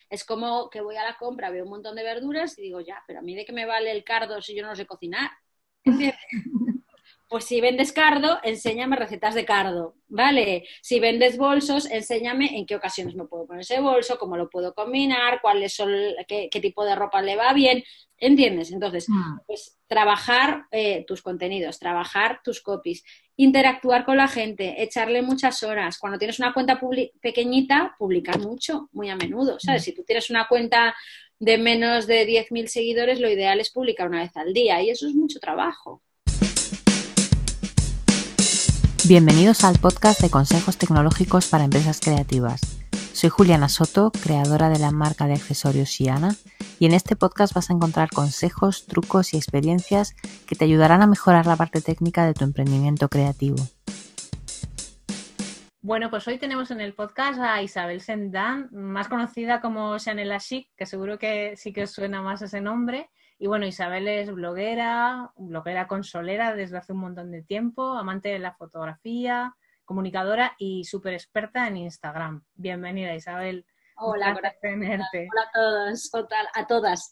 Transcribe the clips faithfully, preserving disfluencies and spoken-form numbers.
Es como que voy a la compra, veo un montón de verduras y digo, ya, pero a mí de qué me vale el cardo si yo no sé cocinar. ¿Entiendes? Pues si vendes cardo, enséñame recetas de cardo, ¿vale? Si vendes bolsos, enséñame en qué ocasiones me puedo poner ese bolso, cómo lo puedo combinar, cuáles son, qué, qué tipo de ropa le va bien, ¿entiendes? Entonces, Mm. pues trabajar eh, tus contenidos, trabajar tus copies, interactuar con la gente, echarle muchas horas. Cuando tienes una cuenta publi- pequeñita, publicar mucho, muy a menudo, ¿sabes? Si tú tienes una cuenta de menos de diez mil seguidores, lo ideal es publicar una vez al día y eso es mucho trabajo. Bienvenidos al podcast de consejos tecnológicos para empresas creativas. Soy Juliana Soto, creadora de la marca de accesorios Xiana, y en este podcast vas a encontrar consejos, trucos y experiencias que te ayudarán a mejorar la parte técnica de tu emprendimiento creativo. Bueno, pues hoy tenemos en el podcast a Isabel Sendán, más conocida como Chanel Chic, que seguro que sí que os suena más ese nombre. Y bueno, Isabel es bloguera, bloguera consolera desde hace un montón de tiempo, amante de la fotografía, comunicadora y súper experta en Instagram. Bienvenida, Isabel. Un Hola, placer corazón. tenerte. Hola a todos, total, a todas.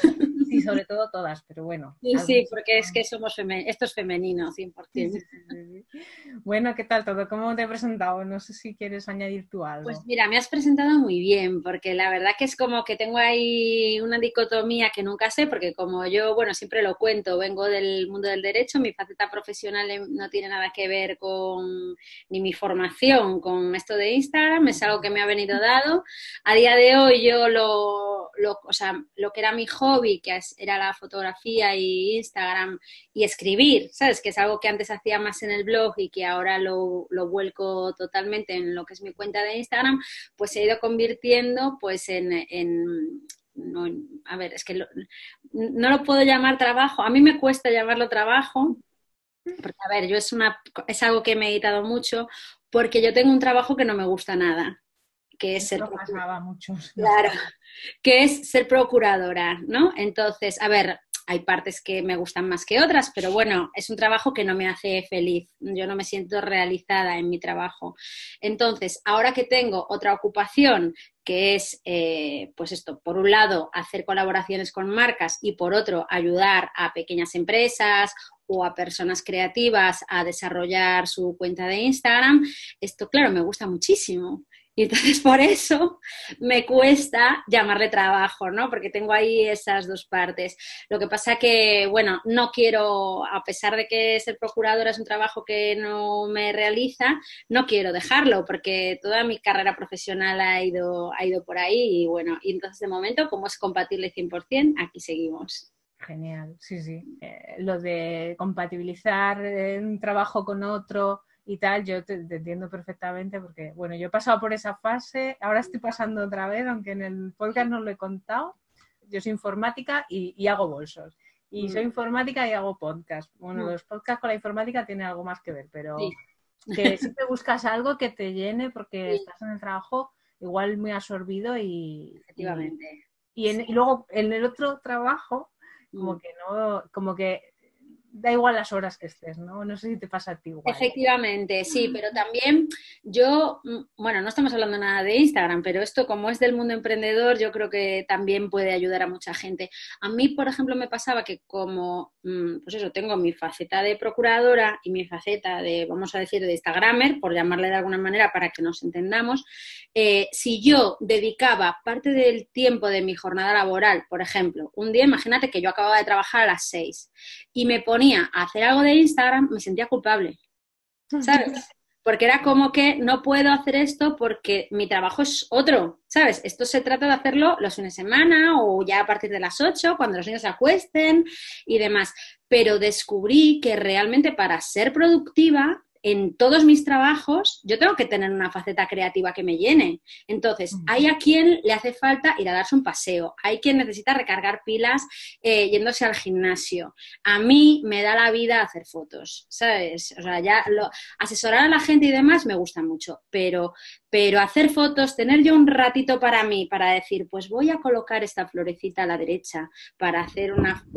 Sí, sobre todo todas, pero bueno, Sí, sí, algunas porque es son... que somos feme- esto es femenino, Sí, cien por ciento. sí, sí, sí, sí. Bueno, ¿qué tal todo? ¿Cómo te he presentado? No sé si quieres añadir tú Pues algo. mira, me has presentado muy bien, porque la verdad que es como que tengo ahí una dicotomía que nunca sé, porque como yo, bueno, siempre lo cuento, vengo del mundo del derecho, mi faceta profesional em- no tiene nada que ver con ni mi formación con esto de Instagram, es algo que me ha venido dado. A día de hoy yo lo, lo, o sea, lo que era mi hobby, que es- era la fotografía y Instagram y escribir, ¿sabes? Que es algo que antes hacía más en el blog y que ahora lo, lo vuelco totalmente en lo que es mi cuenta de Instagram, pues se ha ido convirtiendo pues en, en no, a ver, es que lo, no lo puedo llamar trabajo, a mí me cuesta llamarlo trabajo, porque a ver, yo es, una, es algo que he meditado mucho, porque yo tengo un trabajo que no me gusta nada, que es ser Esto procuradora. pasaba a muchos, nos Claro, pasa. que es ser procuradora, ¿no? Entonces, a ver, hay partes que me gustan más que otras, pero bueno, es un trabajo que no me hace feliz. Yo no me siento realizada en mi trabajo. Entonces, ahora que tengo otra ocupación, que es, eh, pues esto, por un lado, hacer colaboraciones con marcas y por otro, ayudar a pequeñas empresas o a personas creativas a desarrollar su cuenta de Instagram, esto, claro, me gusta muchísimo. Y entonces por eso me cuesta llamarle trabajo, ¿no? Porque tengo ahí esas dos partes. Lo que pasa que, bueno, no quiero, a pesar de que ser procuradora es un trabajo que no me realiza, no quiero dejarlo porque toda mi carrera profesional ha ido, ha ido por ahí y bueno, y entonces de momento, como es compatible cien por ciento, aquí seguimos. Genial, sí, sí. Eh, lo de compatibilizar eh, un trabajo con otro y tal, yo te, te entiendo perfectamente porque, bueno, yo he pasado por esa fase, ahora estoy pasando otra vez, aunque en el podcast no lo he contado. Yo soy informática y, y hago bolsos. Y soy informática y hago podcast. Bueno, los podcasts con la informática tienen algo más que ver, pero Sí, que siempre buscas algo que te llene porque sí, estás en el trabajo igual muy absorbido y, y, efectivamente. y, en, Sí. y luego en el otro trabajo como Mm. que no, como que da igual las horas que estés, ¿no? No sé si te pasa a ti igual. Efectivamente, sí, pero también yo, mm, bueno, no estamos hablando nada de Instagram, pero esto como es del mundo emprendedor, yo creo que también puede ayudar a mucha gente. A mí, por ejemplo, me pasaba que como, mm, pues eso, tengo mi faceta de procuradora y mi faceta de, vamos a decir, de Instagramer, por llamarle de alguna manera para que nos entendamos, eh, si yo dedicaba parte del tiempo de mi jornada laboral, por ejemplo, un día, imagínate que yo acababa de trabajar a las seis y me ponía a hacer algo de Instagram, me sentía culpable. ¿Sabes? Porque era como que no puedo hacer esto porque mi trabajo es otro, ¿sabes? Esto se trata de hacerlo los fines de semana o ya a partir de las ocho, cuando los niños se acuesten y demás. Pero descubrí que realmente para ser productiva en todos mis trabajos, yo tengo que tener una faceta creativa que me llene. Entonces, hay a quien le hace falta ir a darse un paseo, hay quien necesita recargar pilas eh, yéndose al gimnasio. A mí me da la vida hacer fotos, ¿sabes? O sea, ya lo, asesorar a la gente y demás me gusta mucho, pero, pero hacer fotos, tener yo un ratito para mí, para decir, pues voy a colocar esta florecita a la derecha para hacer una foto.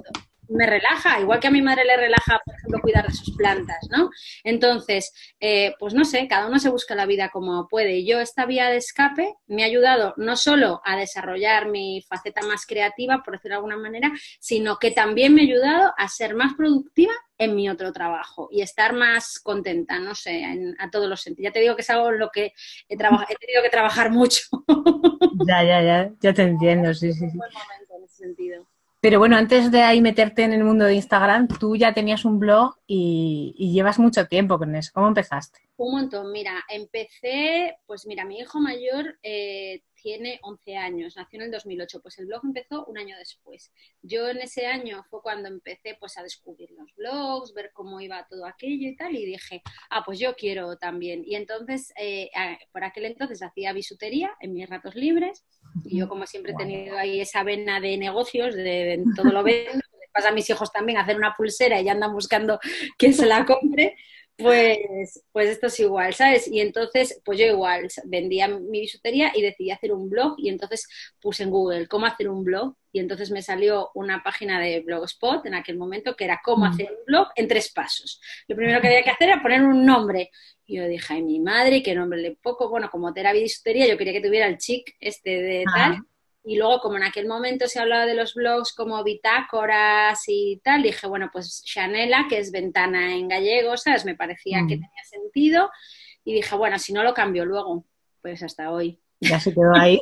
me relaja, igual que a mi madre le relaja, por ejemplo, cuidar de sus plantas, ¿no? Entonces, eh, pues no sé, cada uno se busca la vida como puede. Y yo esta vía de escape me ha ayudado no solo a desarrollar mi faceta más creativa, por decirlo de alguna manera, sino que también me ha ayudado a ser más productiva en mi otro trabajo y estar más contenta, no sé, en, a todos los sentidos. Ya te digo que es algo en lo que he, traba- he tenido que trabajar mucho. Ya, ya, ya, ya te entiendo, sí, sí, Un sí. buen momento en ese sentido. Pero bueno, antes de ahí meterte en el mundo de Instagram, tú ya tenías un blog y, y llevas mucho tiempo con eso. ¿Cómo empezaste? Un montón, mira, empecé, pues mira, mi hijo mayor eh, tiene once años, nació en el dos mil ocho, pues el blog empezó un año después. Yo en ese año fue cuando empecé pues a descubrir los blogs, ver cómo iba todo aquello y tal, y dije, ah, pues yo quiero también. Y entonces, eh, por aquel entonces hacía bisutería en mis ratos libres, y yo como siempre he tenido ahí esa vena de negocios, de, de todo lo vendo, les pasa a mis hijos también hacer una pulsera y ya andan buscando quién se la compre. Pues, pues esto es igual, ¿sabes? Y entonces, pues yo igual vendía mi bisutería y decidí hacer un blog y entonces puse en Google cómo hacer un blog y entonces me salió una página de Blogspot en aquel momento que era cómo hacer un blog en tres pasos. Lo primero que había que hacer era poner un nombre. Y yo dije, ay, mi madre, qué nombre le poco. Bueno, como era bisutería, yo quería que tuviera el chic este de tal. Ah, Y luego, como en aquel momento se hablaba de los blogs como bitácoras y tal, dije, bueno, pues Chanela, que es ventana en gallego, ¿sabes? Me parecía que mm, tenía sentido. Y dije, bueno, si no lo cambio luego, pues hasta hoy. ya se quedó ahí.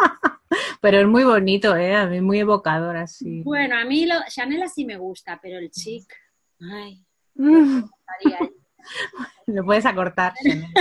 Pero es muy bonito, ¿eh? A mí muy evocador así. Bueno, a mí lo, Chanela sí me gusta, pero el chic, ay, lo Mm, haría. lo puedes acortar. Chanel.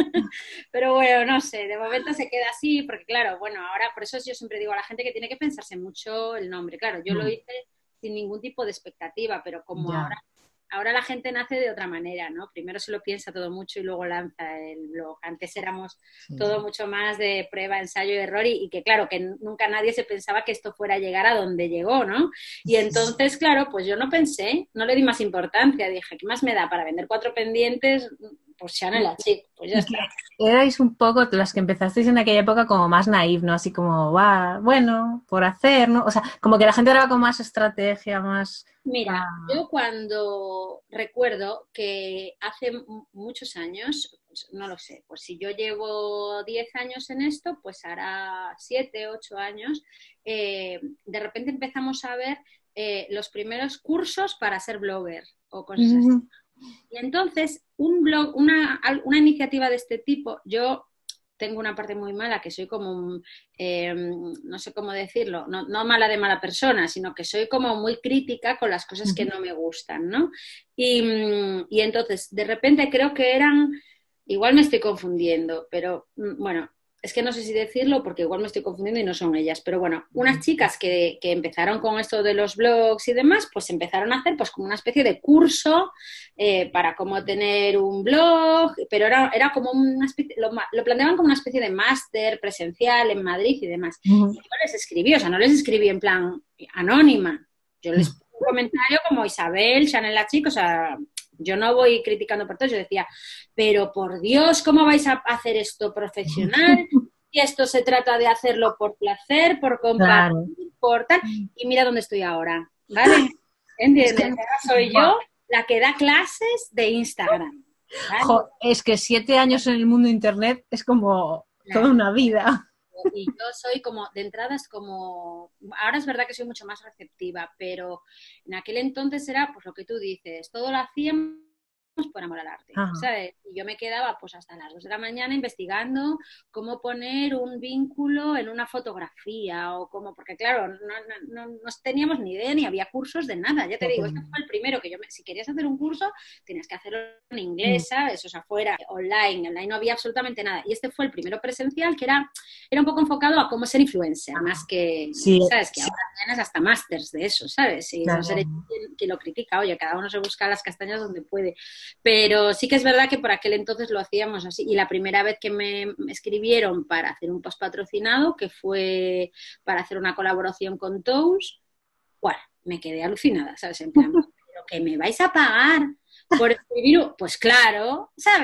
Pero bueno, no sé, de momento se queda así, porque claro, bueno, ahora por eso yo siempre digo a la gente que tiene que pensarse mucho el nombre. Claro, yo lo Mm, hice sin ningún tipo de expectativa, pero como ya. ahora, ahora la gente nace de otra manera, ¿no? Primero se lo piensa todo mucho y luego lanza el blog. Antes éramos Sí. todo mucho más de prueba, ensayo y error y, y que claro, que nunca nadie se pensaba que esto fuera a llegar a donde llegó, ¿no? Y entonces, claro, pues yo no pensé, no le di más importancia, dije, ¿qué más me da para vender cuatro pendientes? Pues Chanel, así, pues ya Y que está. erais un poco las que empezasteis en aquella época como más naif, ¿no? Así como, va, bueno, por hacer, ¿no? O sea, como que la gente era con más estrategia, más... Mira, ah, yo cuando recuerdo que hace m- muchos años, pues no lo sé, pues si yo llevo diez años en esto, pues hará siete, ocho años, eh, de repente empezamos a ver eh, los primeros cursos para ser blogger o cosas así. ujú, Y entonces, un blog, una, una iniciativa de este tipo, yo tengo una parte muy mala, que soy como, un, eh, no sé cómo decirlo, no, no mala de mala persona, sino que soy como muy crítica con las cosas que ujú. no me gustan, ¿no? Y, mm, y entonces, de repente creo que eran, igual me estoy confundiendo, pero mm, bueno, es que no sé si decirlo porque igual me estoy confundiendo y no son ellas, pero bueno, unas chicas que, que empezaron con esto de los blogs y demás, pues empezaron a hacer pues como una especie de curso eh, para cómo tener un blog, pero era, era como una especie, lo, lo planteaban como una especie de máster presencial en Madrid y demás. Y Ujú. yo les escribí, o sea, no les escribí en plan anónima, yo les puse un comentario como Isabel, Chanel la chica, o sea, yo no voy criticando por todo, yo decía, pero por Dios, ¿cómo vais a hacer esto profesional? Y esto se trata de hacerlo por placer, por compartir, Claro. por tal, y mira dónde estoy ahora, ¿vale? Es que, ¿Entiendes? Ahora soy buah, yo la que da clases de Instagram, ¿vale? jo, es que siete años en el mundo de Internet es como toda Claro. una vida. Y yo soy como, de entrada es como, ahora es verdad que soy mucho más receptiva, pero en aquel entonces era pues lo que tú dices, todo lo hacíamos por amor al arte, Ajá. ¿sabes? Y yo me quedaba pues hasta las dos de la mañana investigando cómo poner un vínculo en una fotografía o cómo, porque claro, no, no, no, no teníamos ni idea ni había cursos de nada, ya te digo, este fue el primero que yo, me, si querías hacer un curso, tenías que hacerlo en Mm, inglés, ¿sabes? O sea, fuera, online, online no había absolutamente nada. Y este fue el primero presencial que era, era un poco enfocado a cómo ser influencer, más que, sí, ¿sabes? Que sí, ahora tienes hasta másters de eso, ¿sabes? Y no claro. seré quien, quien lo critica, oye, cada uno se busca las castañas donde puede. Pero sí que es verdad que por aquel entonces lo hacíamos así. Y la primera vez que me escribieron para hacer un post patrocinado, que fue para hacer una colaboración con Tous, bueno, me quedé alucinada, ¿sabes? En plan, ¿pero que me vais a pagar por escribir? Pues claro, ¿sabes?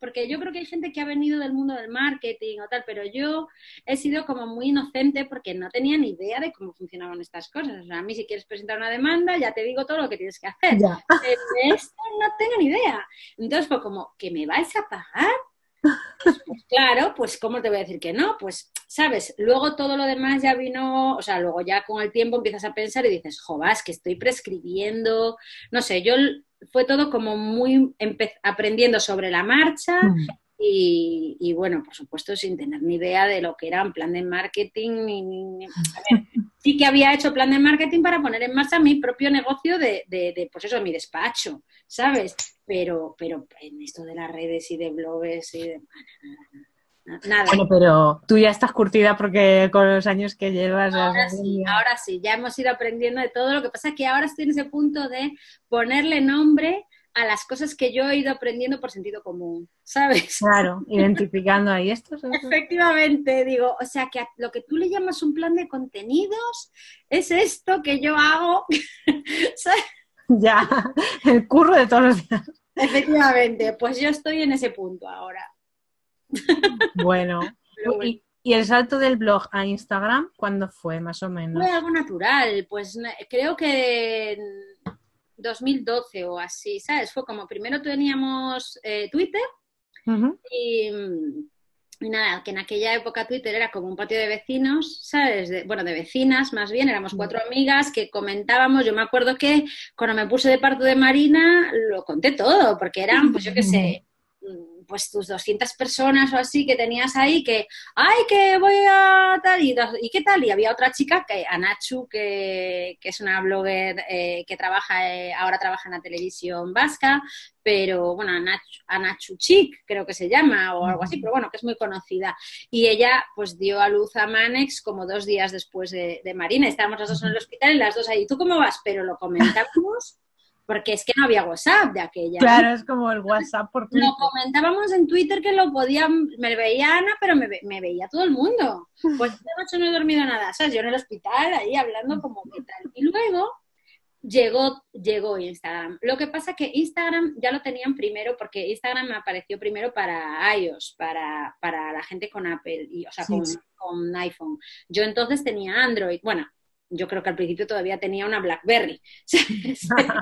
porque yo creo que hay gente que ha venido del mundo del marketing o tal, pero yo he sido como muy inocente porque no tenía ni idea de cómo funcionaban estas cosas. O sea, a mí si quieres presentar una demanda, ya te digo todo lo que tienes que hacer. Ya. Pero de esto no tengo ni idea. Entonces fue como, ¿que me vais a pagar? Pues, pues claro, pues ¿cómo te voy a decir que no? Pues, ¿sabes? Luego todo lo demás ya vino, o sea, luego ya con el tiempo empiezas a pensar y dices, jovás, que estoy prescribiendo, no sé, yo fue todo como muy aprendiendo sobre la marcha Mm. y, y, bueno, por supuesto sin tener ni idea de lo que era un plan de marketing ni, ni, a ver, sí que había hecho plan de marketing para poner en marcha mi propio negocio de, de, de pues eso, mi despacho, ¿sabes? Pero, pero en esto de las redes y de blogs y de... Nada. Bueno, pero tú ya estás curtida porque con los años que llevas... Ahora sí, ahora sí, ya hemos ido aprendiendo de todo. Lo que pasa es que ahora estoy en ese punto de ponerle nombre a las cosas que yo he ido aprendiendo por sentido común, ¿sabes? Claro, identificando ahí esto. Efectivamente, digo, o sea, que lo que tú le llamas un plan de contenidos es esto que yo hago, ¿sabes? Ya, el curro de todos los días. Efectivamente, pues yo estoy en ese punto ahora. Bueno, Pero bueno. ¿Y, ¿y el salto del blog a Instagram cuándo fue, más o menos? Fue algo natural, pues creo que en dos mil doce o así, ¿sabes? Fue como primero teníamos eh, Twitter Uh-huh. y, y nada, que en aquella época Twitter era como un patio de vecinos, ¿sabes? De, bueno, de vecinas más bien, éramos cuatro amigas que comentábamos. Yo me acuerdo que cuando me puse de parto de Marina lo conté todo, porque eran, pues yo qué sé, pues tus doscientas personas o así que tenías ahí que, ay, que voy a tal, y, y qué tal, y había otra chica, que Anachu, que, que es una blogger eh, que trabaja, eh, ahora trabaja en la televisión vasca, pero bueno, Anachu, Anachu Chic creo que se llama, o algo así, pero bueno, que es muy conocida, y ella pues dio a luz a Manex como dos días después de, de Marina, estábamos las dos en el hospital y las dos ahí, ¿tú cómo vas? Pero lo comentábamos porque es que no había WhatsApp de aquella. Claro, es como el WhatsApp por Twitter. Lo comentábamos en Twitter que lo podía, me veía Ana, pero me, me veía todo el mundo. Pues esta noche no he dormido nada, ¿sabes? Yo en el hospital ahí hablando como qué tal. Y luego llegó, llegó Instagram. Lo que pasa que Instagram ya lo tenían primero, porque Instagram me apareció primero para iOS, para, para la gente con Apple, y, o sea, sí, con, sí. con iPhone. Yo entonces tenía Android. Bueno, yo creo que al principio todavía tenía una BlackBerry. Sí.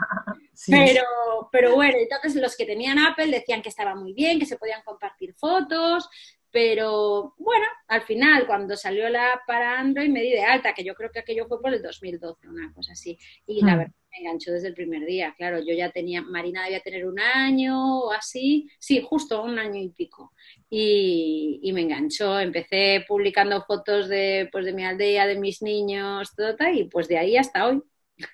Pero, pero bueno, entonces los que tenían Apple decían que estaba muy bien, que se podían compartir fotos, pero bueno, al final cuando salió la app para Android me di de alta, que yo creo que aquello fue por el dos mil doce, una cosa así, y la verdad me enganchó desde el primer día. Claro, yo ya tenía, Marina debía tener un año o así, sí, justo un año y pico, y, y me enganchó. Empecé publicando fotos de, pues, de mi aldea, de mis niños, todo, y pues de ahí hasta hoy.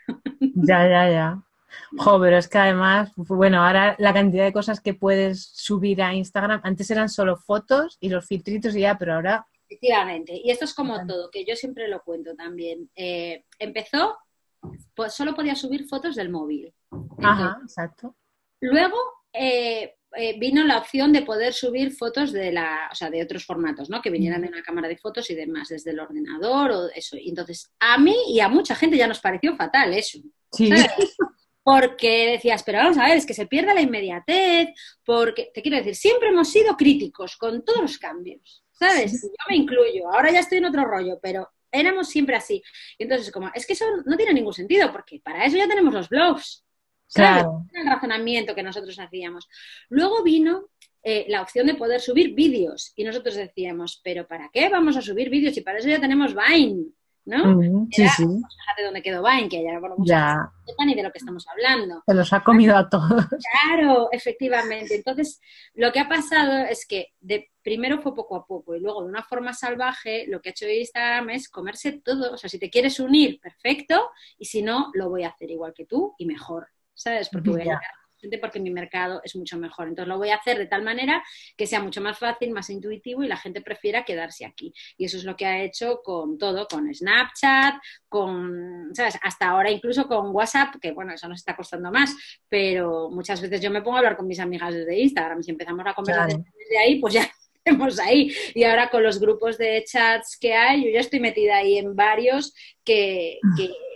Ya, ya, ya. Jo, pero es que además, bueno, ahora la cantidad de cosas que puedes subir a Instagram, antes eran solo fotos y los filtritos y ya, pero ahora... Efectivamente, y esto es como todo, que yo siempre lo cuento también. Eh, empezó, pues solo podía subir fotos del móvil. Entonces, ajá, exacto. Luego eh, eh, vino la opción de poder subir fotos de la, o sea, de otros formatos, ¿no? Que vinieran de una cámara de fotos y demás, desde el ordenador o eso. Y entonces, a mí y a mucha gente ya nos pareció fatal eso. Sí. ¿Sabes? Porque decías, pero vamos a ver, es que se pierde la inmediatez, porque, te quiero decir, siempre hemos sido críticos con todos los cambios, ¿sabes? Sí. Yo me incluyo, ahora ya estoy en otro rollo, pero éramos siempre así. Y entonces, como, es que eso no tiene ningún sentido, porque para eso ya tenemos los blogs, ¿sabes? Claro. El razonamiento que nosotros hacíamos. Luego vino eh, la opción de poder subir vídeos, y nosotros decíamos, pero ¿para qué vamos a subir vídeos si para eso ya tenemos Vine? ¿No? Mm, sí, Era, sí. Pues, fíjate dónde quedó Vine, que ya, bueno, muchas no sepan ni de lo que estamos hablando. Se los ha comido a todos. Claro, efectivamente. Entonces, lo que ha pasado es que de, primero fue poco a poco y luego de una forma salvaje lo que ha hecho Instagram es comerse todo. O sea, si te quieres unir, perfecto, y si no, lo voy a hacer igual que tú y mejor, ¿sabes? Porque voy a llegar porque mi mercado es mucho mejor. Entonces lo voy a hacer de tal manera que sea mucho más fácil, más intuitivo y la gente prefiera quedarse aquí. Y eso es lo que ha hecho con todo, con Snapchat, con, ¿sabes? Hasta ahora incluso con WhatsApp, que bueno, eso nos está costando más, pero muchas veces yo me pongo a hablar con mis amigas desde Instagram. Si empezamos la conversación claro. desde ahí, pues ya estamos ahí. Y ahora con los grupos de chats que hay, yo ya estoy metida ahí en varios que... que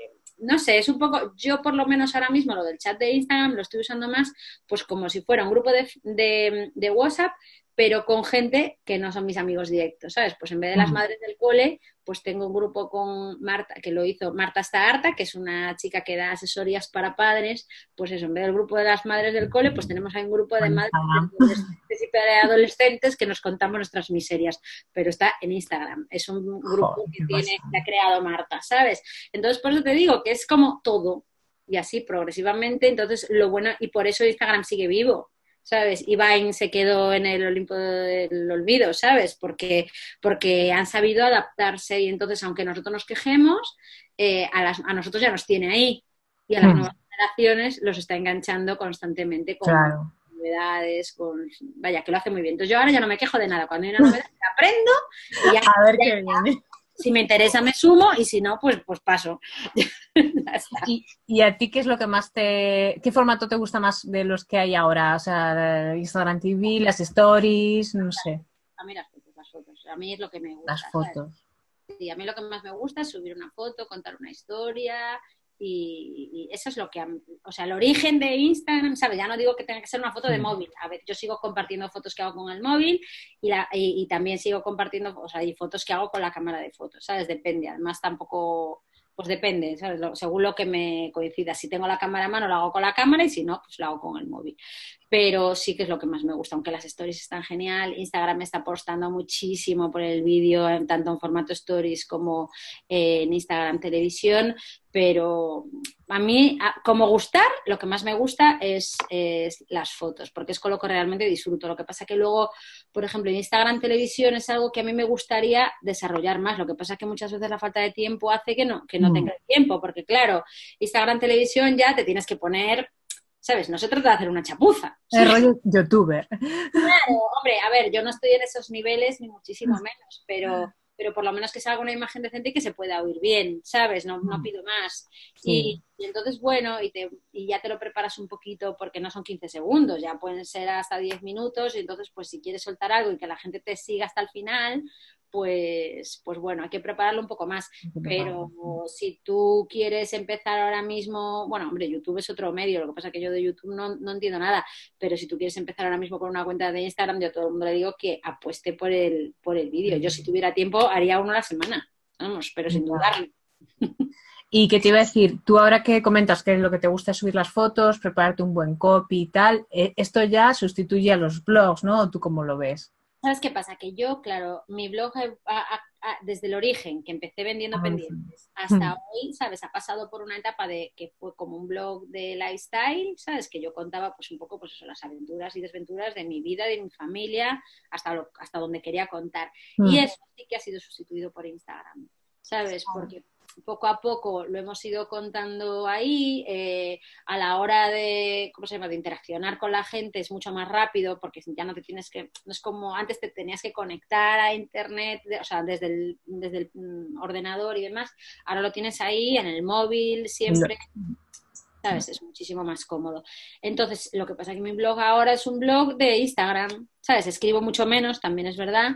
no sé, es un poco, yo por lo menos ahora mismo lo del chat de Instagram lo estoy usando más pues como si fuera un grupo de, de, de WhatsApp, pero con gente que no son mis amigos directos, ¿sabes? Pues en vez de las madres del cole, pues tengo un grupo con Marta, que lo hizo Marta está harta, que es una chica que da asesorías para padres, pues eso, en vez del grupo de las madres del cole, pues tenemos ahí un grupo de madres de adolescentes y preadolescentes que nos contamos nuestras miserias, pero está en Instagram, es un grupo Joder, que tiene, que ha creado Marta, ¿sabes? Entonces, por eso te digo que es como todo, y así progresivamente, entonces lo bueno, y por eso Instagram sigue vivo, ¿sabes? Y Vine se quedó en el Olimpo del olvido, ¿sabes? Porque, porque han sabido adaptarse y entonces, aunque nosotros nos quejemos, eh, a, las, a nosotros ya nos tiene ahí y a las Hmm. nuevas generaciones los está enganchando constantemente con Claro. novedades, con... Vaya, que lo hace muy bien. Entonces yo ahora ya no me quejo de nada. Cuando hay una novedad, la aprendo y ya, A ver ya, qué viene. si me interesa me sumo y si no, pues, pues paso. Ya está. ¿Y, ¿Y a ti qué es lo que más te... ¿Qué formato te gusta más de los que hay ahora? O sea, Instagram T V, las stories, no sé. A mí las fotos, las fotos. A mí es lo que me gusta. Las ¿sabes? fotos. Sí, a mí lo que más me gusta es subir una foto, contar una historia y, y eso es lo que, a mí- o sea, el origen de Instagram, ¿sabes? Ya no digo que tenga que ser una foto de Sí. móvil. A ver, yo sigo compartiendo fotos que hago con el móvil y, la, y, y también sigo compartiendo, o sea, y fotos que hago con la cámara de fotos, ¿sabes? Depende, además tampoco, pues depende, ¿sabes? Lo- según lo que me coincida. Si tengo la cámara a mano, lo hago con la cámara y si no, pues lo hago con el móvil. Pero sí que es lo que más me gusta, aunque las stories están genial. Instagram me está apostando muchísimo por el vídeo, en- tanto en formato stories como eh, en Instagram televisión, pero a mí, a- como gustar, lo que más me gusta es, es las fotos, porque es con lo que realmente disfruto. Lo que pasa que luego, por ejemplo, en Instagram televisión es algo que a mí me gustaría desarrollar más. Lo que pasa que muchas veces la falta de tiempo hace que no, que no Mm. tenga tiempo, porque claro, Instagram televisión ya te tienes que poner, ¿sabes? No se trata de hacer una chapuza. El rollo youtuber. Claro, hombre, a ver, yo no estoy en esos niveles ni muchísimo menos, pero, pero por lo menos que salga una imagen decente y que se pueda oír bien, ¿sabes? No, no pido más. Sí. Y, y entonces, bueno, y, te, y ya te lo preparas un poquito porque no son quince segundos, ya pueden ser hasta diez minutos y entonces, pues si quieres soltar algo y que la gente te siga hasta el final, pues, pues bueno, hay que prepararlo un poco más. Pero si tú quieres empezar ahora mismo, bueno, hombre, YouTube es otro medio, lo que pasa es que yo de YouTube no, no entiendo nada, pero si tú quieres empezar ahora mismo con una cuenta de Instagram, yo a todo el mundo le digo que apueste por el, por el vídeo. Yo si tuviera tiempo haría uno a la semana, vamos, pero sin dudarlo. Y que te iba a decir, tú ahora que comentas que lo que te gusta es subir las fotos, prepararte un buen copy y tal, eh, esto ya sustituye a los blogs, ¿no? ¿O tú cómo lo ves? ¿Sabes qué pasa? Que yo, claro, mi blog ha- ha- ha- desde el origen, que empecé vendiendo Ah, sí. pendientes, hasta hoy, ¿sabes? Ha pasado por una etapa de que fue como un blog de lifestyle, ¿sabes? Que yo contaba pues un poco pues eso, las aventuras y desventuras de mi vida, de mi familia, hasta, lo, hasta donde quería contar. Y Mm. eso sí que ha sido sustituido por Instagram, ¿sabes? Porque poco a poco lo hemos ido contando ahí, eh, a la hora de, ¿cómo se llama?, de interaccionar con la gente es mucho más rápido porque ya no te tienes que, no es como antes te tenías que conectar a internet, de, o sea, desde el, desde el mm, ordenador y demás, ahora lo tienes ahí en el móvil siempre, ¿sabes? Es muchísimo más cómodo. Entonces, lo que pasa es que mi blog ahora es un blog de Instagram, ¿sabes? Escribo mucho menos, también es verdad,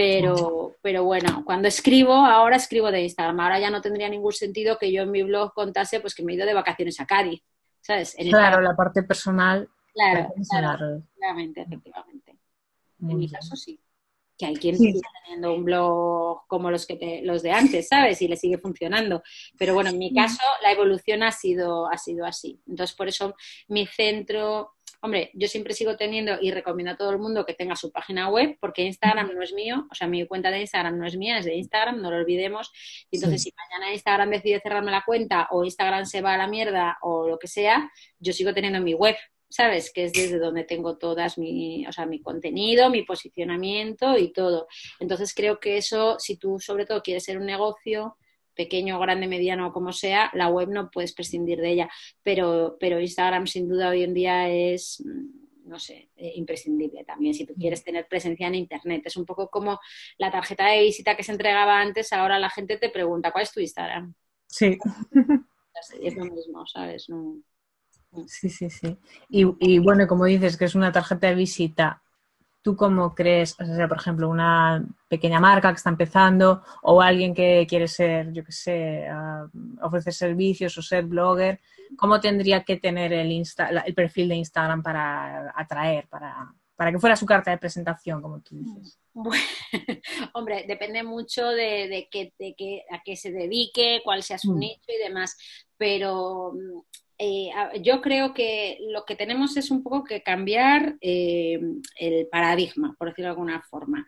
pero, pero bueno, cuando escribo, ahora escribo de Instagram. Ahora ya no tendría ningún sentido que yo en mi blog contase pues que me he ido de vacaciones a Cádiz, ¿sabes? En Claro, Instagram, la parte personal la claro, tienes en claro, la red. efectivamente, efectivamente. En Muy mi bien. caso sí. Que hay quien Sí. sigue teniendo un blog como los que te- los de antes, ¿sabes? Y le sigue funcionando. Pero bueno, en mi caso la evolución ha sido, ha sido así. Entonces, por eso mi centro, hombre, yo siempre sigo teniendo y recomiendo a todo el mundo que tenga su página web, porque Instagram no es mío, o sea, mi cuenta de Instagram no es mía, es de Instagram, no lo olvidemos. Y entonces, Sí. si mañana Instagram decide cerrarme la cuenta o Instagram se va a la mierda o lo que sea, yo sigo teniendo mi web, ¿sabes? Que es desde donde tengo todas mi, o sea, mi contenido, mi posicionamiento y todo. Entonces creo que eso, si tú sobre todo quieres ser un negocio, pequeño, grande, mediano, como sea, la web no puedes prescindir de ella. Pero, pero Instagram sin duda hoy en día es, no sé, eh, imprescindible también si tú quieres tener presencia en Internet. Es un poco como la tarjeta de visita que se entregaba antes, ahora la gente te pregunta, ¿cuál es tu Instagram? Sí. Es lo mismo, ¿sabes? No. Sí, sí, sí. Y, y bueno, como dices que es una tarjeta de visita, ¿tú cómo crees, o sea, por ejemplo, una pequeña marca que está empezando o alguien que quiere ser, yo qué sé, uh, ofrecer servicios o ser blogger, cómo tendría que tener el, Insta, el perfil de Instagram para atraer, para, para que fuera su carta de presentación, como tú dices? Bueno, hombre, depende mucho de, de, qué, de qué, a qué se dedique, cuál sea su Mm. nicho y demás, pero eh, yo creo que lo que tenemos es un poco que cambiar eh, el paradigma, por decirlo de alguna forma.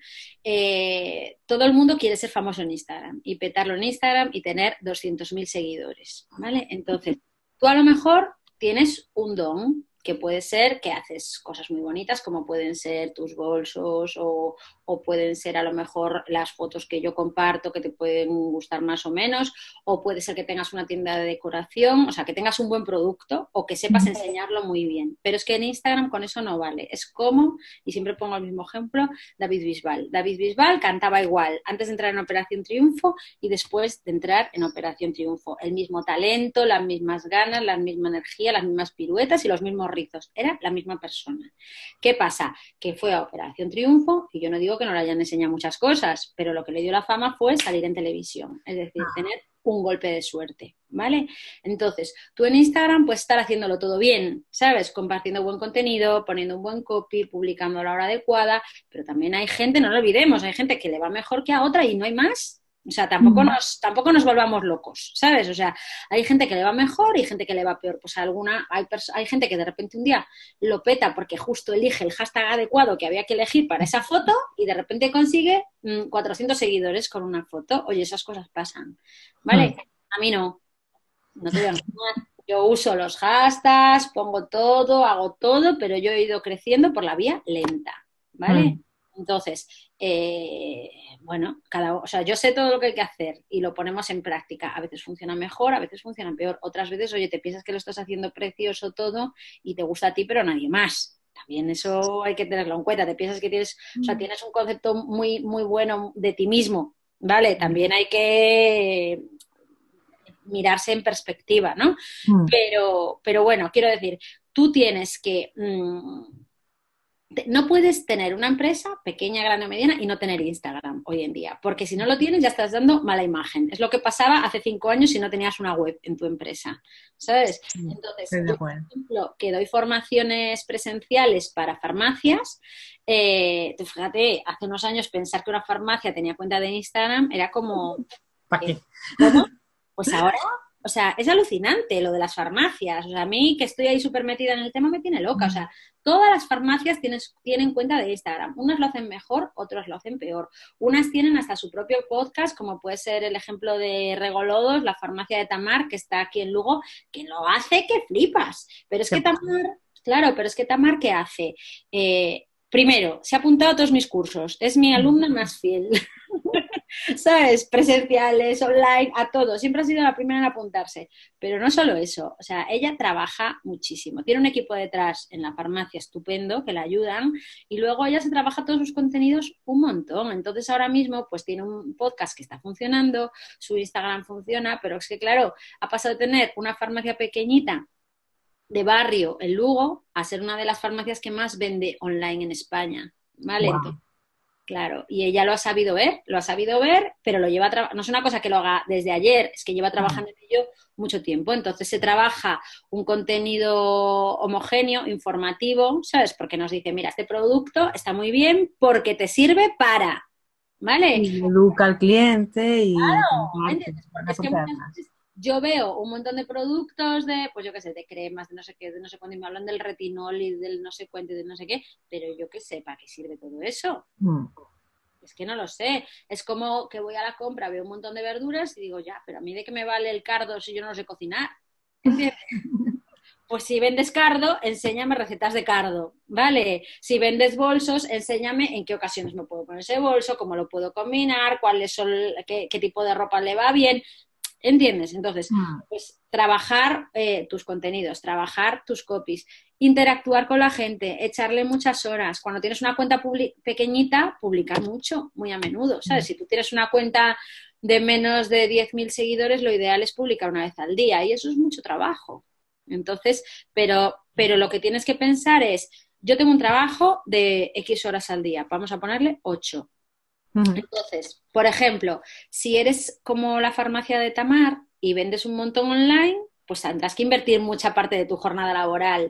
Eh, todo el mundo quiere ser famoso en Instagram y petarlo en Instagram y tener doscientos mil seguidores, ¿vale? Entonces, tú a lo mejor tienes un don, que puede ser que haces cosas muy bonitas, como pueden ser tus bolsos o, o pueden ser a lo mejor las fotos que yo comparto que te pueden gustar más o menos, o puede ser que tengas una tienda de decoración, o sea, que tengas un buen producto o que sepas enseñarlo muy bien. Pero es que en Instagram con eso no vale. Es como, y siempre pongo el mismo ejemplo, David Bisbal. David Bisbal cantaba igual antes de entrar en Operación Triunfo y después de entrar en Operación Triunfo. El mismo talento, las mismas ganas, la misma energía, las mismas piruetas y los mismos rizos. Era la misma persona. ¿Qué pasa? Que fue a Operación Triunfo y yo no digo que no le hayan enseñado muchas cosas, pero lo que le dio la fama fue salir en televisión, es decir, tener un golpe de suerte, ¿vale? Entonces, tú en Instagram puedes estar haciéndolo todo bien, ¿sabes? Compartiendo buen contenido, poniendo un buen copy, publicando a la hora adecuada, pero también hay gente, no lo olvidemos, hay gente que le va mejor que a otra y no hay más. O sea, tampoco nos, tampoco nos volvamos locos, ¿sabes? O sea, hay gente que le va mejor y gente que le va peor. Pues alguna, hay, hay gente que de repente un día lo peta porque justo elige el hashtag adecuado que había que elegir para esa foto y de repente consigue mmm, cuatrocientos seguidores con una foto. Oye, esas cosas pasan, ¿vale? A mí no, no te voy a engañar. Yo uso los hashtags, pongo todo, hago todo, pero yo he ido creciendo por la vía lenta, ¿vale? Mm. Entonces, eh, bueno, cada, o sea, yo sé todo lo que hay que hacer y lo ponemos en práctica. A veces funciona mejor, a veces funciona peor. Otras veces, oye, te piensas que lo estás haciendo precioso todo y te gusta a ti, pero a nadie más. También eso hay que tenerlo en cuenta. Te piensas que tienes, o sea, tienes un concepto muy, muy bueno de ti mismo, ¿vale? También hay que mirarse en perspectiva, ¿no? Mm. Pero, pero bueno, quiero decir, tú tienes que... Mmm, no puedes tener una empresa pequeña, grande o mediana y no tener Instagram hoy en día, porque si no lo tienes ya estás dando mala imagen. Es lo que pasaba hace cinco años si no tenías una web en tu empresa, ¿sabes? Entonces, yo, por ejemplo, que doy formaciones presenciales para farmacias, eh, fíjate, hace unos años pensar que una farmacia tenía cuenta de Instagram era como... ¿Para qué? ¿Cómo? Pues ahora... O sea, es alucinante lo de las farmacias. O sea, a mí que estoy ahí súper metida en el tema me tiene loca. O sea, todas las farmacias tienen, tienen cuenta de Instagram. Unas lo hacen mejor, otras lo hacen peor. Unas tienen hasta su propio podcast, como puede ser el ejemplo de Regolodos, la farmacia de Tamar, que está aquí en Lugo, que lo hace que flipas. Pero es que Tamar, claro, pero es que Tamar, ¿qué hace? Eh, primero, se ha apuntado a todos mis cursos. Es mi alumna más fiel. ¿Sabes? Presenciales, online, a todo. Siempre ha sido la primera en apuntarse. Pero no solo eso, o sea, ella trabaja muchísimo. Tiene un equipo detrás en la farmacia estupendo que la ayudan y luego ella se trabaja todos sus contenidos un montón. Entonces ahora mismo pues tiene un podcast que está funcionando, su Instagram funciona, pero es que claro, ha pasado de tener una farmacia pequeñita de barrio en Lugo a ser una de las farmacias que más vende online en España. ¿Vale? Wow. Entonces, claro, y ella lo ha sabido ver, lo ha sabido ver, pero lo lleva tra- no es una cosa que lo haga desde ayer, es que lleva trabajando en ello mucho tiempo. Entonces se trabaja un contenido homogéneo, informativo, ¿sabes? Porque nos dice, mira, este producto está muy bien porque te sirve para, ¿vale? Y educa al cliente y... Claro, ¿entiendes? Porque es que muchas veces yo veo un montón de productos de, pues yo qué sé, de cremas, de no sé qué, de no sé cuándo, y me hablan del retinol y del no sé cuánto y de no sé qué, pero yo qué sé, ¿para qué sirve todo eso? Mm. Es que no lo sé. Es como que voy a la compra, veo un montón de verduras y digo, ya, pero a mí de qué me vale el cardo si yo no lo sé cocinar. ¿Entiendes? Pues si vendes cardo, enséñame recetas de cardo, ¿vale? Si vendes bolsos, enséñame en qué ocasiones me puedo poner ese bolso, cómo lo puedo combinar, cuáles son, qué, qué tipo de ropa le va bien. ¿Entiendes? Entonces, pues trabajar eh, tus contenidos, trabajar tus copies, interactuar con la gente, echarle muchas horas. Cuando tienes una cuenta publi- pequeñita, publicar mucho, muy a menudo, ¿sabes? Si tú tienes una cuenta de menos de diez mil seguidores, lo ideal es publicar una vez al día y eso es mucho trabajo. Entonces, pero, pero lo que tienes que pensar es, yo tengo un trabajo de X horas al día, vamos a ponerle ocho. Uh-huh. Entonces, por ejemplo, si eres como la farmacia de Tamar y vendes un montón online, pues tendrás que invertir mucha parte de tu jornada laboral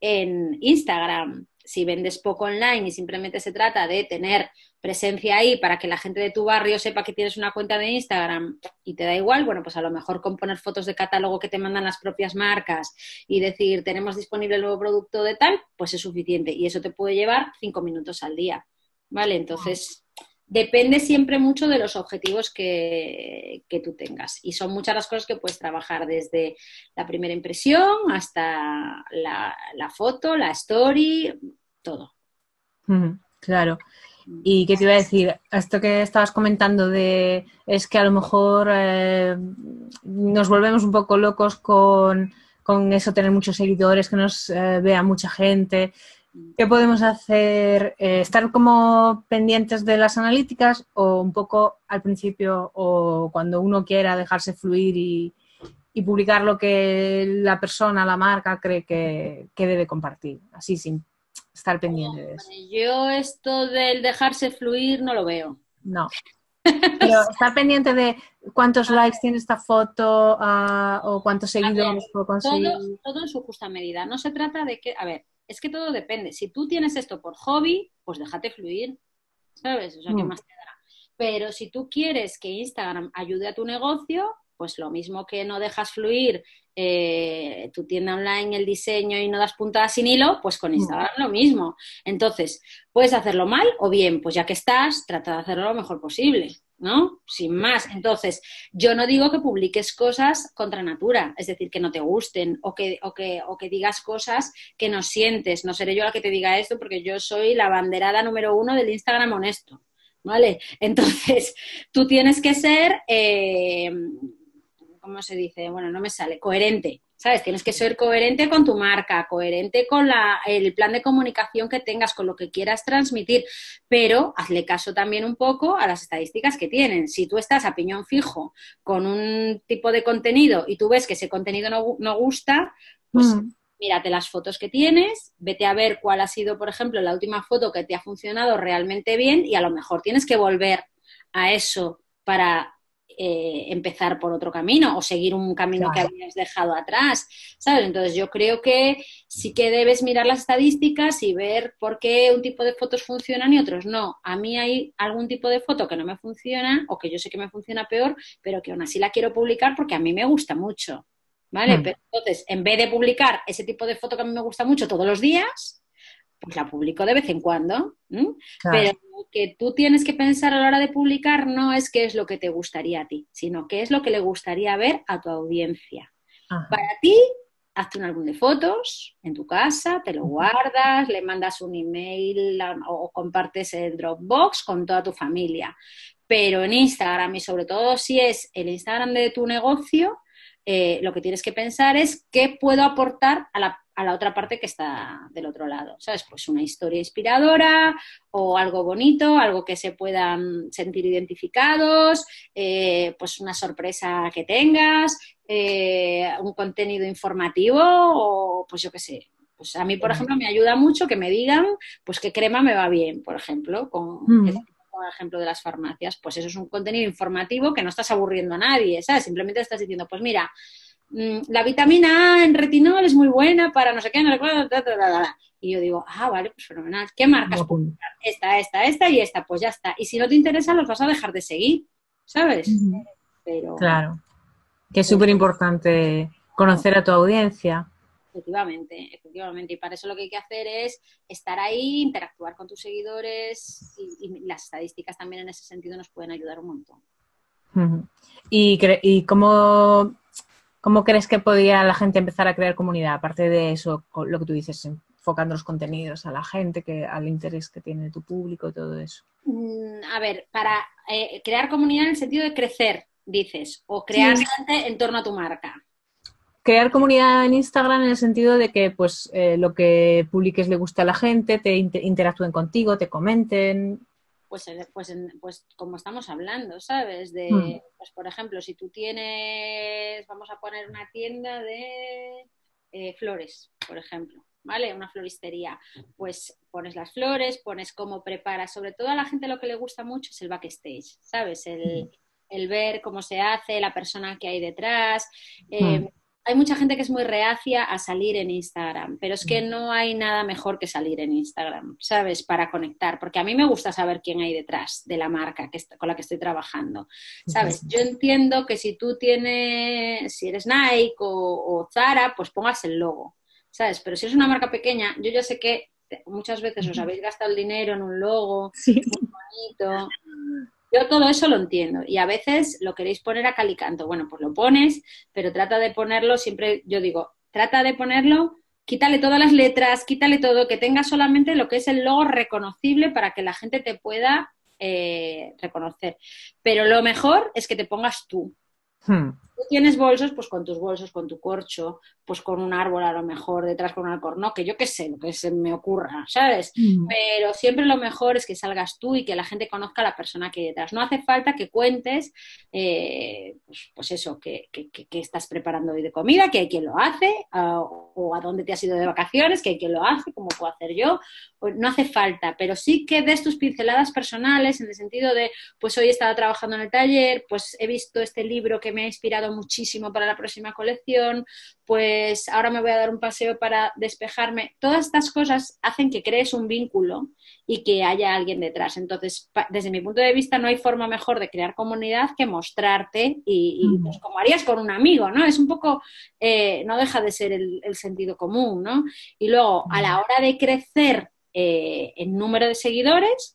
en Instagram. Si vendes poco online y simplemente se trata de tener presencia ahí para que la gente de tu barrio sepa que tienes una cuenta de Instagram y te da igual, bueno, pues a lo mejor con poner fotos de catálogo que te mandan las propias marcas y decir tenemos disponible el nuevo producto de tal, pues es suficiente y eso te puede llevar cinco minutos al día, ¿vale? Entonces, depende siempre mucho de los objetivos que, que tú tengas y son muchas las cosas que puedes trabajar desde la primera impresión hasta la, la foto, la story, todo. Mm, claro. ¿Y qué te iba a decir? Esto que estabas comentando de es que a lo mejor eh, nos volvemos un poco locos con, con eso, tener muchos seguidores, que nos eh, vea mucha gente. ¿Qué podemos hacer? Eh, ¿Estar como pendientes de las analíticas o un poco al principio o cuando uno quiera dejarse fluir y, y publicar lo que la persona, la marca cree que, que debe compartir? Así sin estar pendiente de eso. Yo esto del dejarse fluir no lo veo. No. Pero estar pendiente de cuántos likes tiene esta foto uh, o cuántos seguidores puedo conseguir. Todo, todo en su justa medida. No se trata de que, a ver, es que todo depende. Si tú tienes esto por hobby, pues déjate fluir, ¿sabes? O sea, ¿qué mm. más te da? Pero si tú quieres que Instagram ayude a tu negocio, pues lo mismo que no dejas fluir eh, tu tienda online, el diseño y no das puntadas sin hilo, pues con Instagram mm. lo mismo. Entonces, puedes hacerlo mal o bien, pues ya que estás, trata de hacerlo lo mejor posible, ¿no? Sin más. Entonces, yo no digo que publiques cosas contra natura, es decir, que no te gusten o que, o que, o que digas cosas que no sientes. No seré yo la que te diga esto porque yo soy la banderada número uno del Instagram honesto, ¿vale? Entonces, tú tienes que ser... Eh, ¿cómo se dice? Bueno, no me sale, coherente, ¿sabes? Tienes que ser coherente con tu marca, coherente con la, el plan de comunicación que tengas, con lo que quieras transmitir, pero hazle caso también un poco a las estadísticas que tienen. Si tú estás a piñón fijo con un tipo de contenido y tú ves que ese contenido no, no gusta, pues... Mm. Mírate las fotos que tienes, vete a ver cuál ha sido, por ejemplo, la última foto que te ha funcionado realmente bien y a lo mejor tienes que volver a eso para eh, empezar por otro camino o seguir un camino claro. que habías dejado atrás, ¿sabes? Entonces yo creo que sí que debes mirar las estadísticas y ver por qué un tipo de fotos funcionan y otros no. A mí hay algún tipo de foto que no me funciona o que yo sé que me funciona peor, pero que aún así la quiero publicar porque a mí me gusta mucho. ¿Vale? Hmm. Pero entonces, en vez de publicar ese tipo de foto que a mí me gusta mucho todos los días, pues la publico de vez en cuando. ¿Mm? Claro. Pero lo que tú tienes que pensar a la hora de publicar no es qué es lo que te gustaría a ti, sino qué es lo que le gustaría ver a tu audiencia. Ajá. Para ti, hazte un álbum de fotos en tu casa, te lo guardas, le mandas un email o compartes el Dropbox con toda tu familia. Pero en Instagram, y sobre todo si es el Instagram de tu negocio, Eh, lo que tienes que pensar es qué puedo aportar a la, a la otra parte que está del otro lado, ¿sabes? Pues una historia inspiradora o algo bonito, algo que se puedan sentir identificados, eh, pues una sorpresa que tengas, eh, un contenido informativo o pues yo qué sé. Pues a mí, por ejemplo, me ayuda mucho que me digan pues qué crema me va bien, por ejemplo, con... Mm. Por ejemplo, de las farmacias, pues eso es un contenido informativo que no estás aburriendo a nadie, ¿sabes? Simplemente estás diciendo, pues mira, la vitamina A en retinol es muy buena para no sé qué, no sé qué, y yo digo, ah, vale, pues fenomenal. ¿Qué marcas puedo usar? Esta, esta, esta y esta, pues ya está. Y si no te interesa, los vas a dejar de seguir, ¿sabes? Uh-huh. Pero, claro, que es súper importante conocer a tu audiencia. Efectivamente, efectivamente. Y para eso lo que hay que hacer es estar ahí, interactuar con tus seguidores y, y las estadísticas también en ese sentido nos pueden ayudar un montón. Uh-huh. ¿Y, cre- y cómo, cómo crees que podría la gente empezar a crear comunidad? Aparte de eso, lo que tú dices, enfocando los contenidos a la gente, que al interés que tiene tu público y todo eso. Mm, a ver, para eh, crear comunidad en el sentido de crecer, dices, o crear sí. gente en torno a tu marca. Crear comunidad en Instagram en el sentido de que pues eh, lo que publiques le gusta a la gente, te inter- interactúen contigo, te comenten. Pues, pues, pues como estamos hablando, ¿sabes? De, mm. pues por ejemplo, si tú tienes, vamos a poner una tienda de eh, flores, por ejemplo, ¿vale? Una floristería. Pues pones las flores, pones cómo preparas. Sobre todo a la gente lo que le gusta mucho es el backstage, ¿sabes? El, el ver cómo se hace, la persona que hay detrás. Eh, Mm. Hay mucha gente que es muy reacia a salir en Instagram, pero es que no hay nada mejor que salir en Instagram, ¿sabes? Para conectar, porque a mí me gusta saber quién hay detrás de la marca que est- con la que estoy trabajando, ¿sabes? Yo entiendo que si tú tienes, si eres Nike o, o Zara, pues pongas el logo, ¿sabes? Pero si es una marca pequeña, yo ya sé que muchas veces os habéis gastado el dinero en un logo Sí. muy bonito. Yo todo eso lo entiendo y a veces lo queréis poner a cal y canto. Bueno, pues lo pones, pero trata de ponerlo, siempre yo digo, trata de ponerlo, quítale todas las letras, quítale todo, que tenga solamente lo que es el logo reconocible para que la gente te pueda eh, reconocer. Pero lo mejor es que te pongas tú. Hmm. Tú tienes bolsos, pues con tus bolsos, con tu corcho, pues con un árbol a lo mejor, detrás con un alcornoque, yo qué sé, lo que se me ocurra, ¿sabes? Mm. Pero siempre lo mejor es que salgas tú y que la gente conozca a la persona que hay detrás. No hace falta que cuentes, eh, pues, pues eso, que, que, que, estás preparando hoy de comida, que hay quien lo hace, uh, o a dónde te has ido de vacaciones, que hay quien lo hace, como puedo hacer yo. Pues no hace falta, pero sí que des tus pinceladas personales en el sentido de, pues hoy he estado trabajando en el taller, pues he visto este libro que me ha inspirado muchísimo para la próxima colección, pues ahora me voy a dar un paseo para despejarme. Todas estas cosas hacen que crees un vínculo y que haya alguien detrás. Entonces, desde mi punto de vista, no hay forma mejor de crear comunidad que mostrarte y, y pues, como harías con un amigo, ¿no? Es un poco, eh, no deja de ser el, el sentido común, ¿no? Y luego, a la hora de crecer eh, en número de seguidores,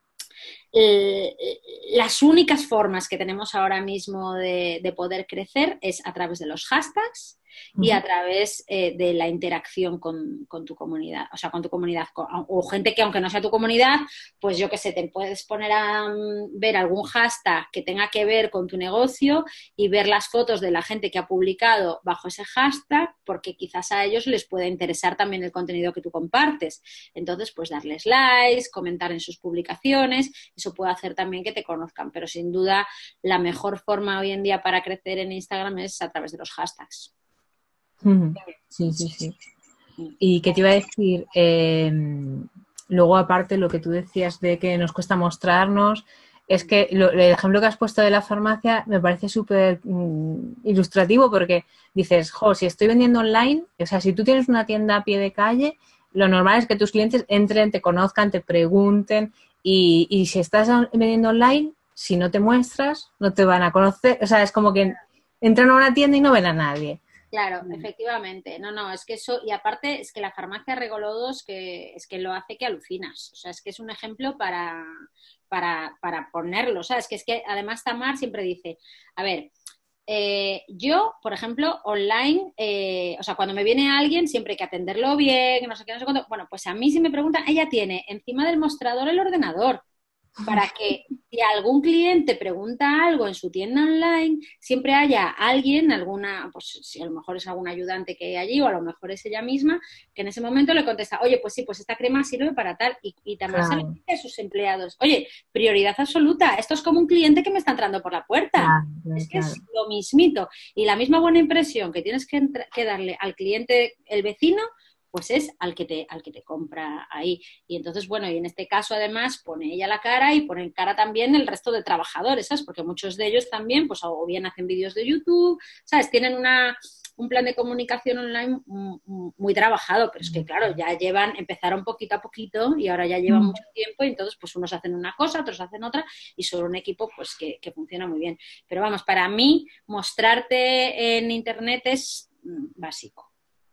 Eh, las únicas formas que tenemos ahora mismo de, de poder crecer es a través de los hashtags y a través eh, de la interacción con, con tu comunidad, o sea, con tu comunidad, con, o gente que aunque no sea tu comunidad, pues yo qué sé, te puedes poner a um, ver algún hashtag que tenga que ver con tu negocio y ver las fotos de la gente que ha publicado bajo ese hashtag, porque quizás a ellos les pueda interesar también el contenido que tú compartes. Entonces, pues darles likes, comentar en sus publicaciones, eso puede hacer también que te conozcan, pero sin duda la mejor forma hoy en día para crecer en Instagram es a través de los hashtags. Sí, sí, sí. ¿Y qué te iba a decir? Eh, luego, aparte, lo que tú decías de que nos cuesta mostrarnos, es que lo, el ejemplo que has puesto de la farmacia me parece súper mm, ilustrativo porque dices, jo, si estoy vendiendo online, o sea, si tú tienes una tienda a pie de calle, lo normal es que tus clientes entren, te conozcan, te pregunten y, y si estás vendiendo online, si no te muestras, no te van a conocer. O sea, es como que entran a una tienda y no ven a nadie. Claro, efectivamente. No, no, es que eso, y aparte es que la farmacia Regolodos que es que lo hace que alucinas. O sea, es que es un ejemplo para, para, para ponerlo, ¿sabes? Que es que además Tamar siempre dice, a ver, eh, yo, por ejemplo, online, eh, o sea, cuando me viene alguien siempre hay que atenderlo bien, no sé qué, no sé cuánto. Bueno, pues a mí si me preguntan, ella tiene encima del mostrador el ordenador, para que si algún cliente pregunta algo en su tienda online, siempre haya alguien, alguna, pues si a lo mejor es algún ayudante que hay allí o a lo mejor es ella misma, que en ese momento le contesta, oye, pues sí, pues esta crema sirve para tal, y, y también se le dice a sus empleados, oye, prioridad absoluta, esto es como un cliente que me está entrando por la puerta, claro, claro, es que claro. es lo mismito, y la misma buena impresión que tienes que, entra- que darle al cliente, el vecino, pues es al que te, al que te compra ahí. Y entonces, bueno, y en este caso además pone ella la cara y pone en cara también el resto de trabajadores, ¿sabes? Porque muchos de ellos también, pues o bien hacen vídeos de YouTube, ¿sabes? Tienen una, un plan de comunicación online muy, muy trabajado, pero es que claro, ya llevan, empezaron poquito a poquito y ahora ya llevan mucho tiempo y entonces pues unos hacen una cosa, otros hacen otra y son un equipo pues que, que funciona muy bien. Pero vamos, para mí mostrarte en internet es básico.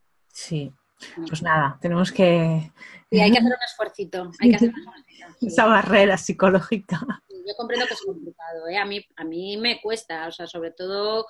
Sí. Pues nada, tenemos que... Sí, hay que hacer un esfuercito, hay que hacer un esfuercito, sí. Esa barrera psicológica. Yo comprendo que es complicado, ¿eh? A mí, a mí me cuesta, o sea, sobre todo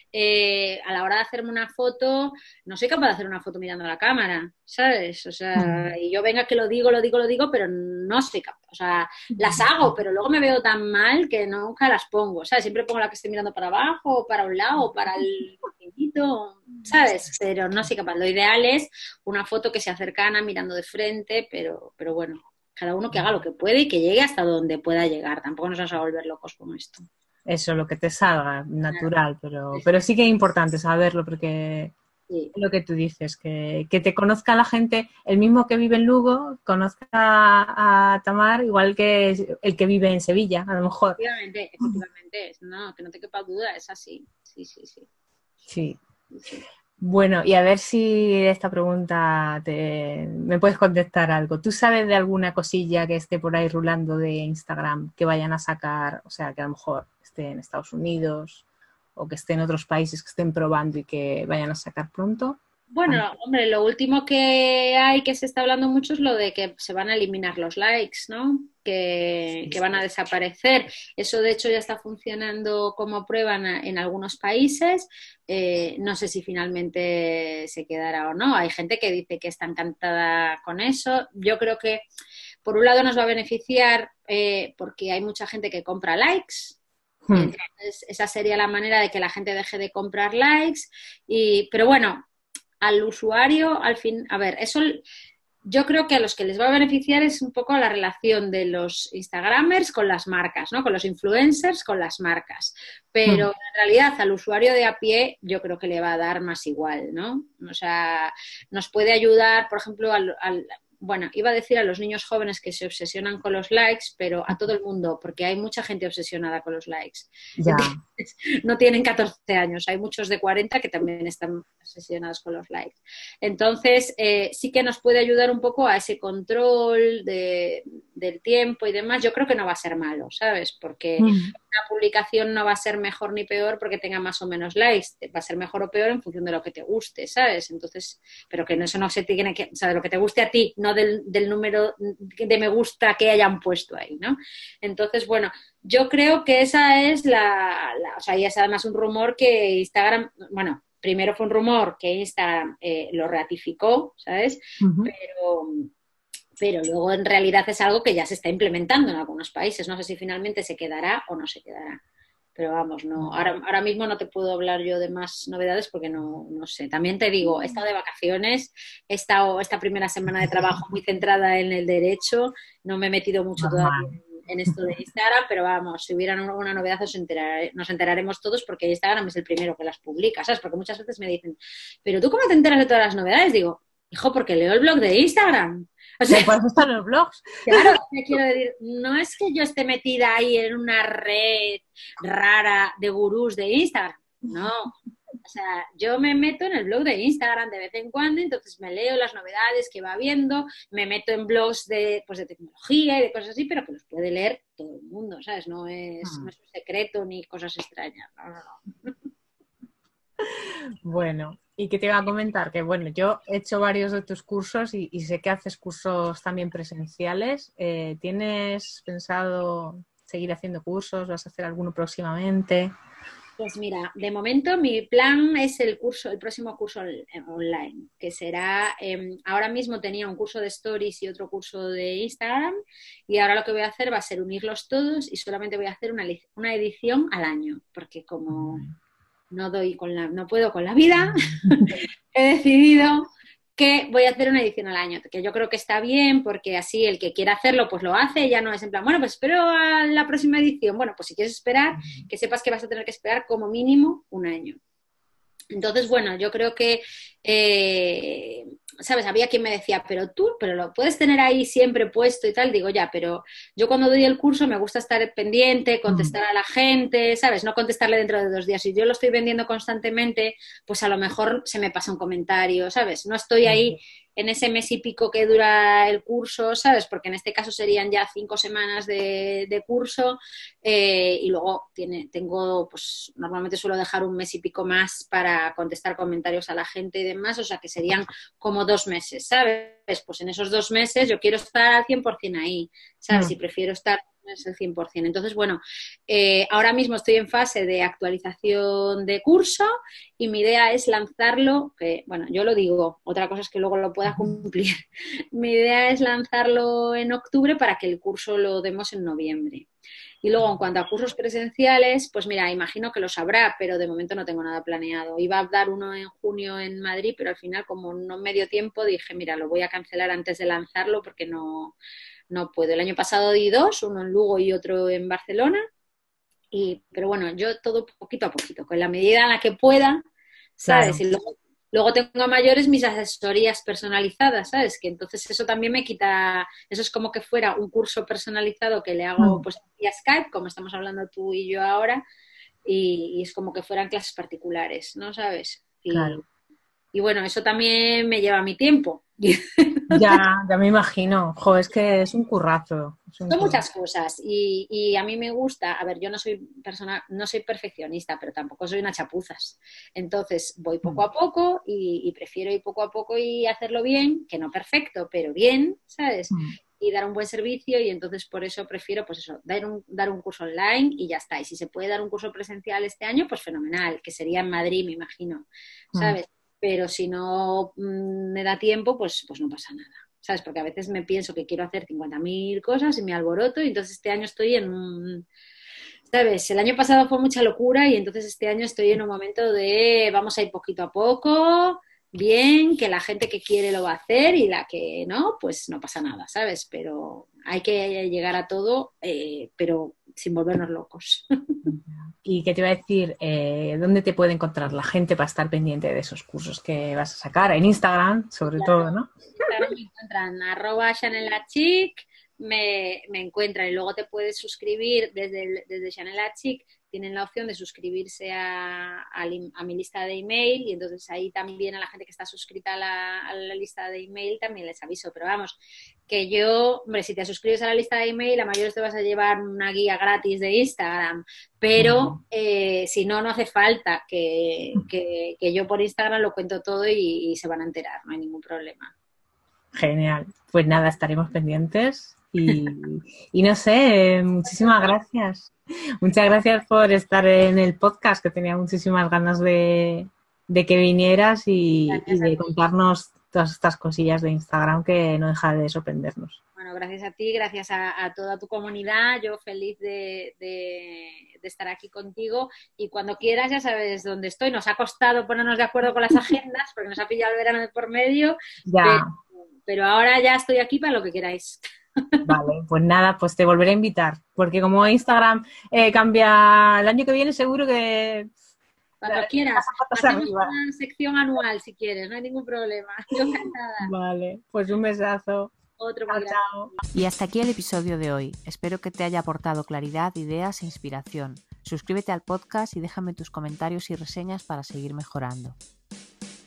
eh, a la hora de hacerme una foto, no soy capaz de hacer una foto mirando a la cámara, ¿sabes? O sea, y yo venga que lo digo, lo digo, lo digo, pero no soy capaz, o sea, las hago, pero luego me veo tan mal que nunca las pongo, ¿sabes? Siempre pongo la que estoy mirando para abajo, o para un lado, o para el infinito, ¿sabes? Pero no soy capaz. Lo ideal es una foto que sea cercana, mirando de frente, pero, pero bueno. Cada uno que haga lo que puede y que llegue hasta donde pueda llegar. Tampoco nos vamos a volver locos con esto. Eso, lo que te salga, natural, pero, pero sí que es importante saberlo porque Sí. lo que tú dices, que, que te conozca la gente, el mismo que vive en Lugo, conozca a, a Tamar, igual que el que vive en Sevilla, a lo mejor. Efectivamente, efectivamente, es, no, que no te quepa duda, es así. Sí, sí, sí. Sí. Sí, sí. Bueno, y a ver si esta pregunta te, me puedes contestar algo. ¿Tú sabes de alguna cosilla que esté por ahí rulando de Instagram que vayan a sacar, o sea, que a lo mejor esté en Estados Unidos o que esté en otros países que estén probando y que vayan a sacar pronto? Bueno, hombre, lo último que hay que se está hablando mucho es lo de que se van a eliminar los likes, ¿no? Que, que van a desaparecer. Eso, de hecho, ya está funcionando como prueba en, en algunos países. Eh, no sé si finalmente se quedará o no. Hay gente que dice que está encantada con eso. Yo creo que, por un lado, nos va a beneficiar eh, porque hay mucha gente que compra likes. Hmm. Entonces, esa sería la manera de que la gente deje de comprar likes. Y, pero bueno, al usuario, al fin, a ver, eso yo creo que a los que les va a beneficiar es un poco la relación de los Instagramers con las marcas, ¿no? Con los influencers con las marcas. Pero en realidad al usuario de a pie yo creo que le va a dar más igual, ¿no? O sea, nos puede ayudar, por ejemplo, al, al bueno, iba a decir a los niños jóvenes que se obsesionan con los likes, pero a todo el mundo, porque hay mucha gente obsesionada con los likes. Ya. Entonces, no tienen catorce años, hay muchos de cuarenta que también están obsesionados con los likes. Entonces, eh, sí que nos puede ayudar un poco a ese control de, del tiempo y demás. Yo creo que no va a ser malo, ¿sabes? Porque Mm. una publicación no va a ser mejor ni peor porque tenga más o menos likes. Va a ser mejor o peor en función de lo que te guste, ¿sabes? Entonces, pero que eso no se tiene que, o sea, de lo que te guste a ti, no del, del número de me gusta que hayan puesto ahí, ¿no? Entonces, bueno, yo creo que esa es la, la o sea, y es además un rumor que Instagram, bueno, primero fue un rumor que Instagram eh, lo ratificó, ¿sabes? Uh-huh. Pero, pero luego en realidad es algo que ya se está implementando en algunos países. No sé si finalmente se quedará o no se quedará. Pero vamos, no, ahora, ahora mismo no te puedo hablar yo de más novedades porque no, no sé. También te digo, he estado de vacaciones, he estado esta primera semana de trabajo muy centrada en el derecho, no me he metido mucho todavía en, en esto de Instagram, pero vamos, si hubiera alguna novedad os enterar, nos enteraremos todos porque Instagram es el primero que las publica, ¿sabes? Porque muchas veces me dicen, ¿pero tú cómo te enteras de todas las novedades? Digo, hijo, porque leo el blog de Instagram. O sea, ¿Por eso están los blogs? Claro, te quiero decir, no es que yo esté metida ahí en una red rara de gurús de Instagram, no. O sea, yo me meto en el blog de Instagram de vez en cuando, entonces me leo las novedades que va viendo, me meto en blogs de, pues, de tecnología y de cosas así, pero que los puede leer todo el mundo, ¿sabes? No es, no es un secreto ni cosas extrañas, no, no, no. Bueno, y que te iba a comentar que, bueno, yo he hecho varios de tus cursos y, y sé que haces cursos también presenciales. Eh, ¿tienes pensado seguir haciendo cursos? ¿Vas a hacer alguno próximamente? Pues mira, de momento mi plan es el curso, el próximo curso online, que será, eh, ahora mismo tenía un curso de Stories y otro curso de Instagram, y ahora lo que voy a hacer va a ser unirlos todos y solamente voy a hacer una, una edición al año, porque como no doy con la, no puedo con la vida, he decidido que voy a hacer una edición al año, que yo creo que está bien, porque así el que quiera hacerlo, pues lo hace, ya no es en plan, bueno, pues espero a la próxima edición. Bueno, pues si quieres esperar, que sepas que vas a tener que esperar como mínimo un año. Entonces, bueno, yo creo que, eh, ¿sabes? Había quien me decía, pero tú, pero lo puedes tener ahí siempre puesto y tal. Digo, ya, pero yo cuando doy el curso me gusta estar pendiente, contestar a la gente, ¿sabes? No contestarle dentro de dos días. Si yo lo estoy vendiendo constantemente, pues a lo mejor se me pasa un comentario, ¿sabes? No estoy ahí en ese mes y pico que dura el curso, ¿sabes? Porque en este caso serían ya cinco semanas de, de curso eh, y luego tiene, tengo, pues normalmente suelo dejar un mes y pico más para contestar comentarios a la gente y demás, o sea que serían como dos meses, ¿sabes? Pues en esos dos meses yo quiero estar al cien por ciento ahí, ¿sabes? Y prefiero estar es el cien por ciento. Entonces, bueno, eh, ahora mismo estoy en fase de actualización de curso y mi idea es lanzarlo, que bueno, yo lo digo, otra cosa es que luego lo pueda cumplir. Mi idea es lanzarlo en octubre para que el curso lo demos en noviembre. Y luego, en cuanto a cursos presenciales, pues mira, imagino que los habrá, pero de momento no tengo nada planeado. Iba a dar uno en junio en Madrid, pero al final, como no me dio tiempo, dije, mira, lo voy a cancelar antes de lanzarlo porque no, no puedo. El año pasado di dos, uno en Lugo y otro en Barcelona. Y, pero bueno, yo todo poquito a poquito, con la medida en la que pueda, ¿sabes? Claro. Y luego Luego tengo a mayores mis asesorías personalizadas, ¿sabes? Que entonces eso también me quita, eso es como que fuera un curso personalizado que le hago pues vía Skype, como estamos hablando tú y yo ahora, y, y es como que fueran clases particulares, ¿no? ¿Sabes? Y, Claro. y bueno, eso también me lleva mi tiempo. Ya, ya me imagino. Jo, es que es un currazo. Es un Son currazo. muchas cosas y, y a mí me gusta, a ver, yo no soy persona, no soy perfeccionista, pero tampoco soy una chapuzas. Entonces voy poco a poco y, y prefiero ir poco a poco y hacerlo bien, que no perfecto, pero bien, ¿sabes? Mm. Y dar un buen servicio y entonces por eso prefiero, pues eso, dar un, dar un curso online y ya está. Y si se puede dar un curso presencial este año, pues fenomenal, que sería en Madrid, me imagino, Mm. ¿sabes? Pero si no mmm, me da tiempo, pues, pues no pasa nada. ¿Sabes? Porque a veces me pienso que quiero hacer cincuenta mil cosas y me alboroto y entonces este año estoy en un... ¿Sabes? El año pasado fue mucha locura y entonces este año estoy en un momento de vamos a ir poquito a poco, bien, que la gente que quiere lo va a hacer y la que no, pues no pasa nada, ¿sabes? Pero hay que llegar a todo, eh, pero sin volvernos locos. ¿Y qué te iba a decir? Eh, ¿dónde te puede encontrar la gente para estar pendiente de esos cursos que vas a sacar? En Instagram, sobre Claro, todo, ¿no? en Instagram me encuentran arroba Chanel la Chic, me, me encuentran y luego te puedes suscribir desde, el, desde Chanel la Chic, tienen la opción de suscribirse a, a, a mi lista de email y entonces ahí también a la gente que está suscrita a la, a la lista de email también les aviso, pero vamos, que yo, hombre, si te suscribes a la lista de email, a mayores te vas a llevar una guía gratis de Instagram, pero eh, si no, no hace falta que, que, que yo por Instagram lo cuento todo y, y se van a enterar, no hay ningún problema. Genial. Pues nada, estaremos pendientes y, y no sé, muchísimas gracias. Muchas gracias por estar en el podcast, que tenía muchísimas ganas de, de que vinieras y, y de contarnos todas estas cosillas de Instagram que no deja de sorprendernos. Bueno, gracias a ti, gracias a, a toda tu comunidad. Yo feliz de, de, de estar aquí contigo y cuando quieras ya sabes dónde estoy. Nos ha costado ponernos de acuerdo con las agendas porque nos ha pillado el verano de por medio, Ya. pero, pero ahora ya estoy aquí para lo que queráis. Vale, pues nada, pues te volveré a invitar, porque como Instagram eh, cambia el año que viene, seguro que... Cuando la, quieras, hacemos arriba. una sección anual si quieres, no hay ningún problema. Yo encantada. Vale, pues un besazo. Otro Chao, chao. Y hasta aquí el episodio de hoy. Espero que te haya aportado claridad, ideas e inspiración. Suscríbete al podcast y déjame tus comentarios y reseñas para seguir mejorando.